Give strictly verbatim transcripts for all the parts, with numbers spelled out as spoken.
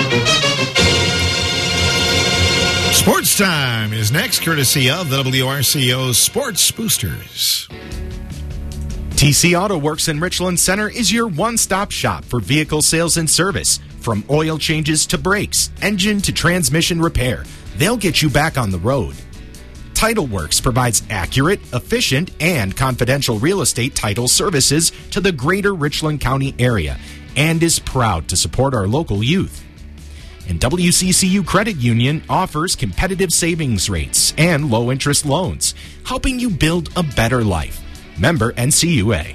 Sports Time is next, courtesy of the W R C O Sports Boosters. T C Auto Works in Richland Center is your one-stop shop for vehicle sales and service. From oil changes to brakes, engine to transmission repair, they'll get you back on the road. Title Works provides accurate, efficient, and confidential real estate title services to the greater Richland County area and is proud to support our local youth. And W C C U Credit Union offers competitive savings rates and low-interest loans, helping you build a better life. Member N C U A.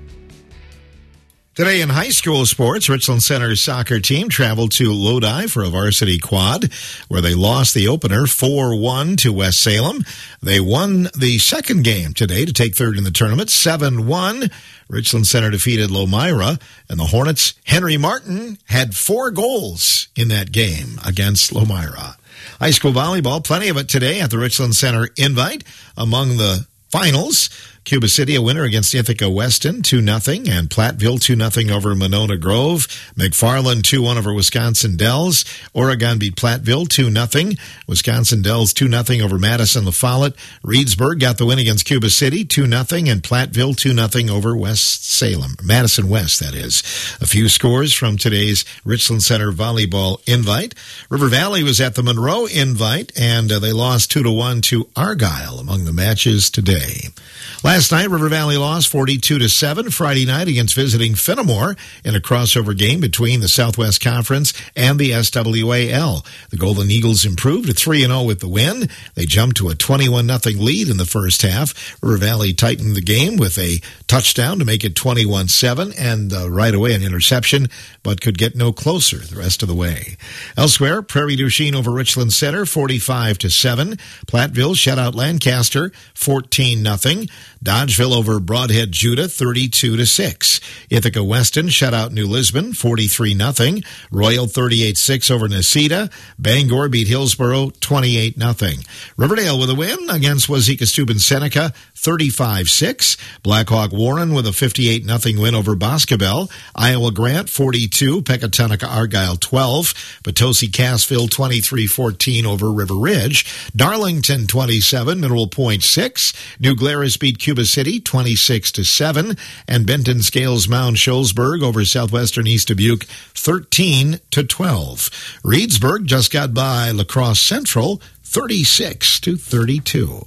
Today in high school sports, Richland Center's soccer team traveled to Lodi for a varsity quad, where they lost the opener four one to West Salem. They won the second game today to take third in the tournament, seven one. Richland Center defeated Lomira, and the Hornets' Henry Martin had four goals in that game against Lomira. High school volleyball, plenty of it today at the Richland Center Invite. Among the finals, Cuba City a winner against Ithaca Weston two nothing, and Platteville two nothing over Monona Grove. McFarland two one over Wisconsin Dells. Oregon beat Platteville two nothing. Wisconsin Dells two nothing over Madison La Follette. Reedsburg got the win against Cuba City two nothing, and Platteville two nothing over West Salem. Madison West, that is. A few scores from today's Richland Center Volleyball Invite. River Valley was at the Monroe Invite, and uh, they lost two to one to Argyle among the matches today. Last night, River Valley lost forty-two to seven Friday night against visiting Fenimore in a crossover game between the Southwest Conference and the S W A L. The Golden Eagles improved to three and oh with the win. They jumped to a twenty-one nothing lead in the first half. River Valley tightened the game with a touchdown to make it twenty-one seven and uh, right away an interception, but could get no closer the rest of the way. Elsewhere, Prairie du Chien over Richland Center forty-five to seven. Platteville shut out Lancaster fourteen nothing. Dodgeville over Broadhead Judah thirty-two to six. Ithaca Weston shut out New Lisbon forty-three nothing. Royal thirty-eight six over Necedah. Bangor beat Hillsboro twenty-eight nothing. Riverdale with a win against Wazeeka Steuben Seneca thirty-five six. Blackhawk Warren with a fifty-eight nothing win over Boscobel. Iowa Grant forty-two. Pecatonica Argyle twelve. Potosi Cassville twenty-three fourteen over River Ridge. Darlington twenty-seven. Mineral Point six. New Glarus beat Cuba City twenty-six to seven, and Benton Scales Mound Sholesburg over Southwestern East Dubuque thirteen to twelve. Reedsburg just got by La Crosse Central thirty-six to thirty-two.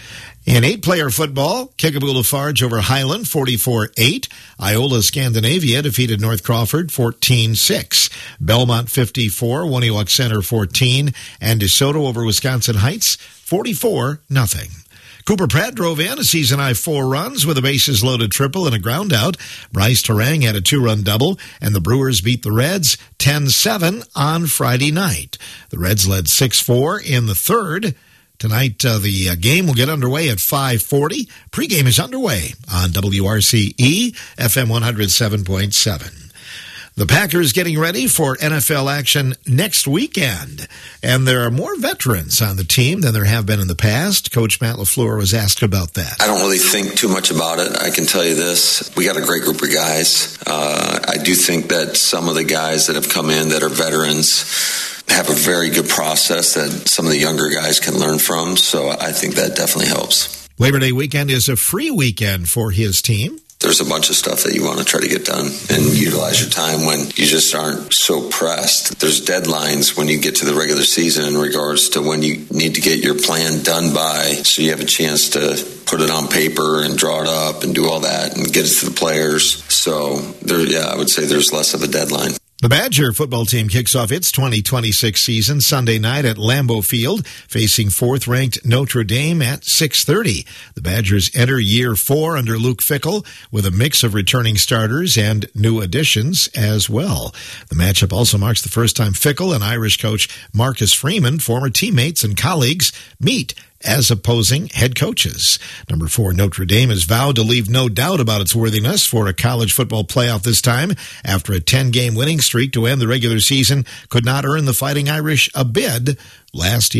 In eight-player football, Kickapoo Lafarge over Highland forty-four eight. Iola Scandinavia defeated North Crawford fourteen six. Belmont fifty-four, Woniwak Center fourteen, and DeSoto over Wisconsin Heights forty-four nothing. Cooper Pratt drove in a season-high four runs with a bases-loaded triple and a ground-out. Bryce Terang had a two-run double, and the Brewers beat the Reds ten seven on Friday night. The Reds led six four in the third. Tonight, uh, the uh, game will get underway at five forty. Pre-game is underway on W R C E, F M one oh seven point seven. The Packers getting ready for N F L action next weekend. And there are more veterans on the team than there have been in the past. Coach Matt LaFleur was asked about that. I don't really think too much about it. I can tell you this. We got a great group of guys. Uh, I do think that some of the guys that have come in that are veterans have a very good process that some of the younger guys can learn from. So I think that definitely helps. Labor Day weekend is a free weekend for his team. There's a bunch of stuff that you want to try to get done and utilize your time when you just aren't so pressed. There's deadlines when you get to the regular season in regards to when you need to get your plan done by, so you have a chance to put it on paper and draw it up and do all that and get it to the players. So, there, yeah, I would say there's less of a deadline. The Badger football team kicks off its twenty twenty-six season Sunday night at Lambeau Field, facing fourth-ranked Notre Dame at six thirty. The Badgers enter year four under Luke Fickell with a mix of returning starters and new additions as well. The matchup also marks the first time Fickell and Irish coach Marcus Freeman, former teammates and colleagues, meet as opposing head coaches. Number four, Notre Dame has vowed to leave no doubt about its worthiness for a college football playoff this time after a ten-game winning streak to end the regular season could not earn the Fighting Irish a bid last year.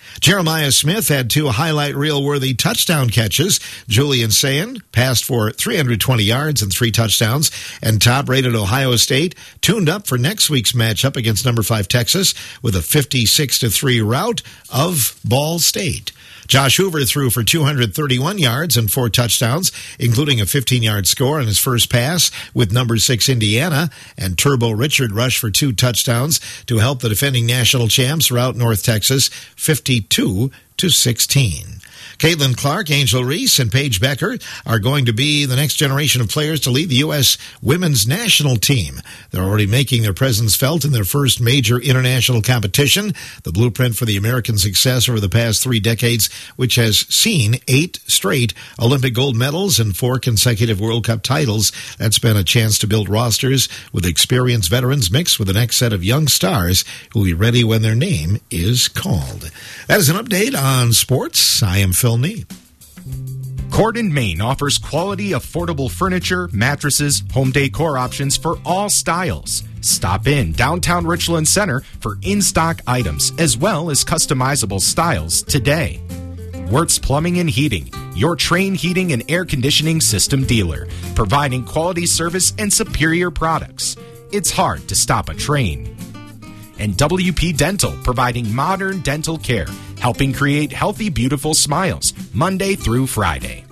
Jeremiah Smith had two highlight reel-worthy touchdown catches. Julian Sayin passed for three hundred twenty yards and three touchdowns. And top-rated Ohio State tuned up for next week's matchup against number five Texas with a fifty-six to three rout of Ball State. Josh Hoover threw for two hundred thirty-one yards and four touchdowns, including a fifteen-yard score on his first pass with number six Indiana, and Turbo Richard rushed for two touchdowns to help the defending national champs rout North Texas fifty-two to sixteen. Caitlin Clark, Angel Reese, and Paige Becker are going to be the next generation of players to lead the U S women's national team. They're already making their presence felt in their first major international competition, the blueprint for the American success over the past three decades, which has seen eight straight Olympic gold medals and four consecutive World Cup titles. That's been a chance to build rosters with experienced veterans mixed with the next set of young stars who will be ready when their name is called. That is an update on sports. I am Phil Neal. Corden, Maine offers quality, affordable furniture, mattresses, home decor options for all styles. Stop in downtown Richland Center for in-stock items as well as customizable styles today. Wirtz Plumbing and Heating, your Trane heating and air conditioning system dealer, providing quality service and superior products. It's hard to stop a Trane. And W P Dental, providing modern dental care, helping create healthy, beautiful smiles, Monday through Friday.